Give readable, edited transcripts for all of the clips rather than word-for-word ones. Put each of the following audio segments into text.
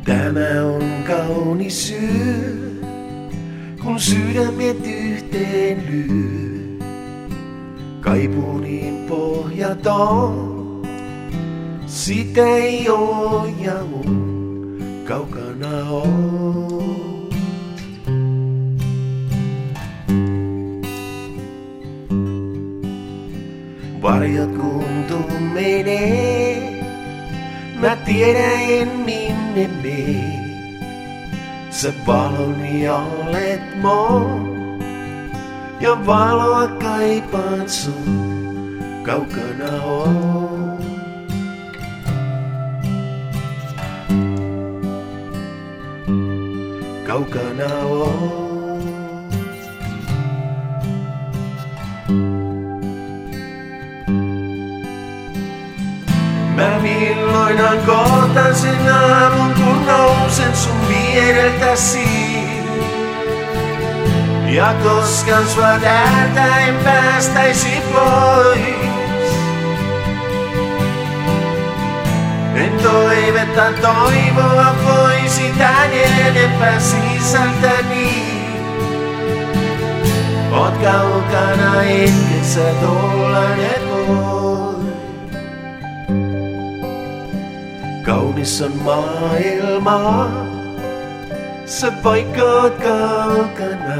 Tämä on kaunis yö, kun sydämet yhteen lyö. Kaipuu niin pohjaton, sitä ei oo ja mun kaukana on. Varjot kun tummenee, mä tiedän en minne mee. Sä valoni olet mun, ja valoa kaipaan sun, kaukana on. Kaukana on. Mä milloinhan kohtaan sen aamun, kun nousen sun viereltäsi. Ja koskaan sua täältä en päästäisi pois. En toivetta toivoa voisi tän enempää sisältäni. Oot kaukana etkä sä tollanen voi. Kaunis on maailma, sä vaikka oot kaukana.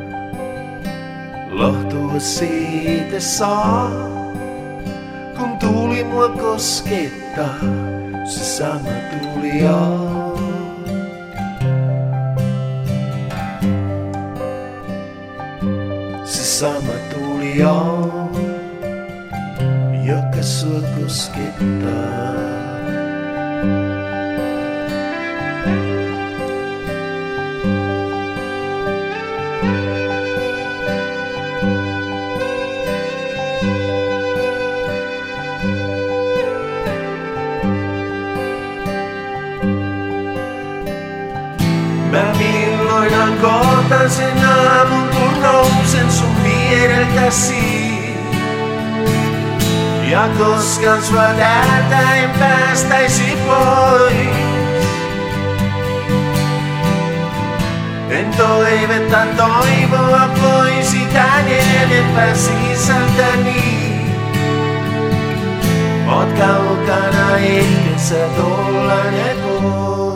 Lohtua siitä saa, kun tuuli mua koskettaa, se sama tuli on. Se sama tuli on, joka sua koskettaa. Mä milloinhan kohtaan sen aamun, kun nousen sun viereltäsi. Ja koskaan sua täältä en päästäisi pois. En toivetta toivoa voisi tän enempää sisältäni. Oot kaukana etkä sä tollanen voi.